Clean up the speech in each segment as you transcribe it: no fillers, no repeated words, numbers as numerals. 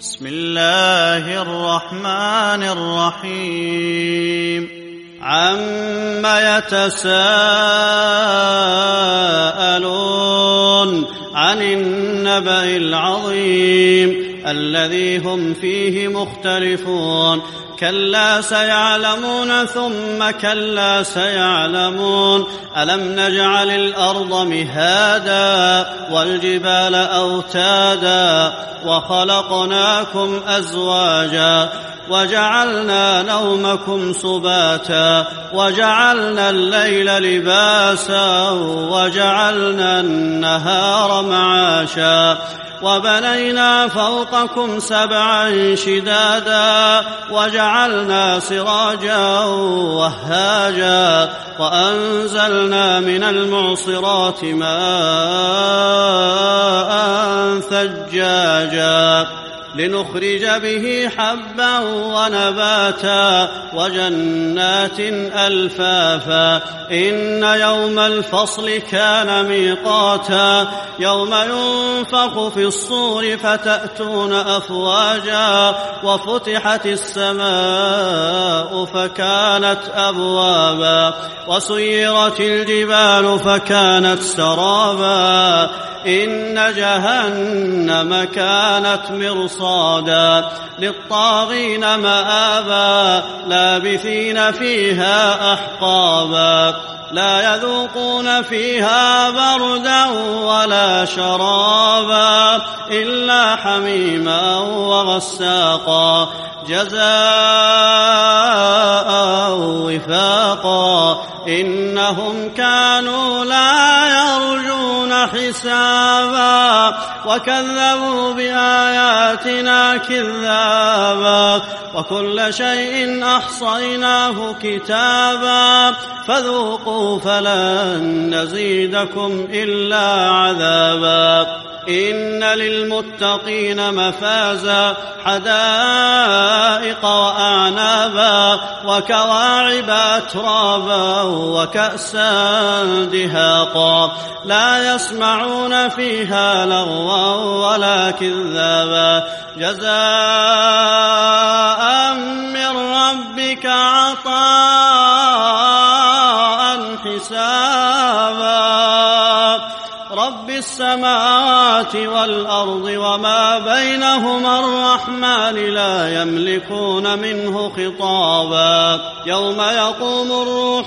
بسم الله الرحمن الرحيم عم يتساءلون عن النبأ العظيم الذي هم فيه مختلفون كلا سيعلمون ثم كلا سيعلمون ألم نجعل الأرض مهادا والجبال أوتادا وخلقناكم أزواجا وجعلنا نومكم سباتا وجعلنا الليل لباسا وجعلنا النهار معاشا وبنينا فوقكم سبعا شدادا وجعلنا سراجا وهاجا وأنزلنا من المعصرات ماء ثجاجا لنخرج به حبا ونباتا وجنات ألفافا إن يوم الفصل كان ميقاتا يوم ينفخ في الصور فتأتون أفواجا وفتحت السماء فكانت أبوابا وسيرت الجبال فكانت سرابا إن جهنم كانت مرصادا للطاغين مآبا لابثين فيها أحقابا لا يذوقون فيها بردا ولا شرابا إلا حميما وغساقا جزاء وفاقا إنهم كانوا لا يرجون حسابا وكذبوا بآياتنا كذابا وكل شيء أحصيناه كتابا فذوقوا فلن نزيدكم إلا عذابا إن للمتقين مفازا حدائق وأعنابا وكواعب أترابا وكأسا دهاقا لا يسمعون فيها لغوا ولا كذابا جزاء من ربك عطاء حسابا رب السماوات والأرض وما بينهما الرحمن لا يملكون منه خطابا يوم يقوم الروح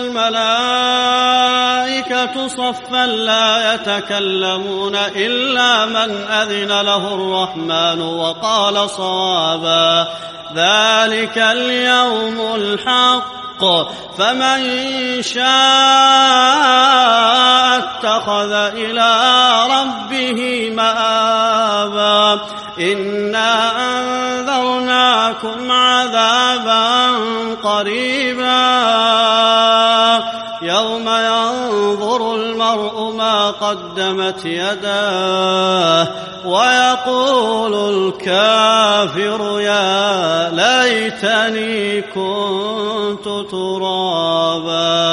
والملائكة صفا لا يتكلمون إلا من أذن له الرحمن وقال صوابا ذلك اليوم الحق فمن شاء اتخذ إلى ربه مآبا إنا أنذرناكم عذابا قريبا يوم ينظر المرء ما قدمت يداه ويقول الكافر يا ليتني كنت ترابا.